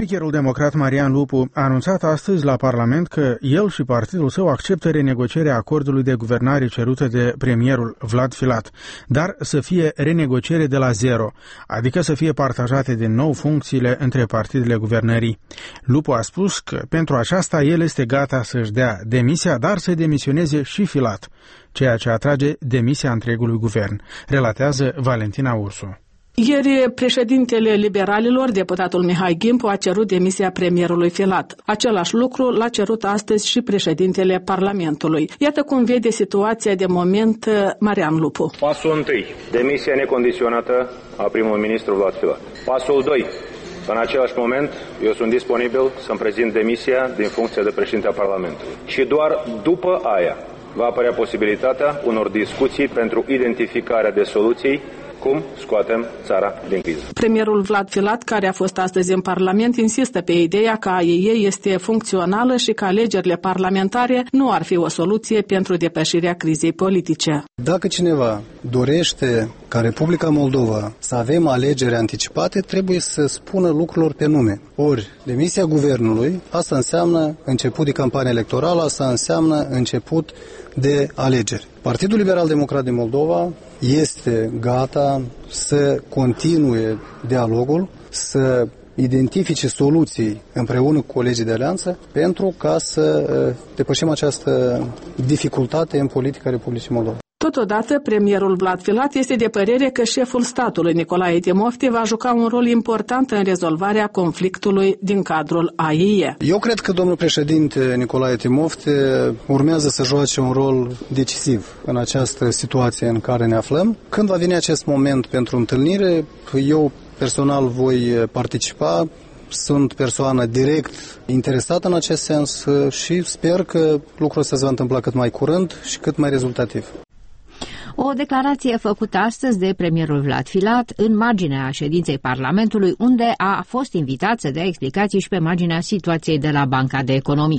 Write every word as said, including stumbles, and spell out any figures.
Speakerul democrat Marian Lupu a anunțat astăzi la Parlament că el și partidul său acceptă renegocierea acordului de guvernare cerută de premierul Vlad Filat, dar să fie renegociere de la zero, adică să fie partajate din nou funcțiile între partidele guvernării. Lupu a spus că pentru aceasta el este gata să-și dea demisia, dar să demisioneze și Filat, ceea ce atrage demisia întregului guvern, relatează Valentina Ursu. Ieri, președintele liberalilor, deputatul Mihai Gimpu, a cerut demisia premierului Filat. Același lucru l-a cerut astăzi și președintele Parlamentului. Iată cum vede situația de moment Marian Lupu. Pasul întâi, demisia necondiționată a primului ministru Vlad Filat. Pasul doi, în același moment, eu sunt disponibil să-mi prezint demisia din funcția de președinte a Parlamentului. Și doar după aia va apărea posibilitatea unor discuții pentru identificarea de soluții cum scoatem țara din criză. Premierul Vlad Filat, care a fost astăzi în Parlament, insistă pe ideea că A I E este funcțională și că alegerile parlamentare nu ar fi o soluție pentru depășirea crizei politice. Dacă cineva dorește ca Republica Moldova să avem alegeri anticipate, trebuie să spună lucrurilor pe nume. Ori demisia guvernului, asta înseamnă început de campanie electorală, asta înseamnă început de alegeri. Partidul Liberal Democrat din Moldova este gata să continue dialogul, să identifice soluții împreună cu colegii de alianță pentru ca să depășim această dificultate în politica Republicii Moldova. Totodată, premierul Vlad Filat este de părere că șeful statului Nicolae Timofte va juca un rol important în rezolvarea conflictului din cadrul A I E. Eu cred că domnul președinte Nicolae Timofte urmează să joace un rol decisiv în această situație în care ne aflăm. Când va veni acest moment pentru întâlnire, eu personal voi participa. Sunt persoană direct interesată în acest sens și sper că lucrul ăsta se va întâmpla cât mai curând și cât mai rezultativ. O declarație făcută astăzi de premierul Vlad Filat în marginea ședinței Parlamentului, unde a fost invitat să dea explicații și pe marginea situației de la Banca de Economii.